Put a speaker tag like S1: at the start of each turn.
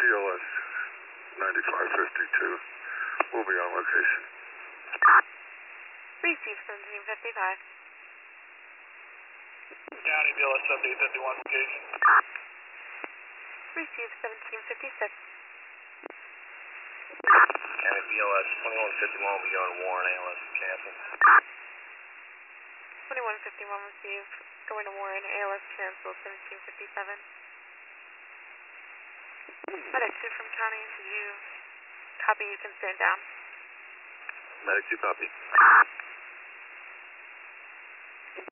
S1: ELS 9552. We'll be on location.
S2: Receive 1755.
S3: County BLS 7851 location.
S2: Receive 1756.
S4: County BLS 2151 will be going to Warren, ALS cancel.
S2: 2151 receive, going to Warren, ALS cancel, 1757. Medic 2 from County, did you copy? You can stand down.
S4: Medic 2 copy.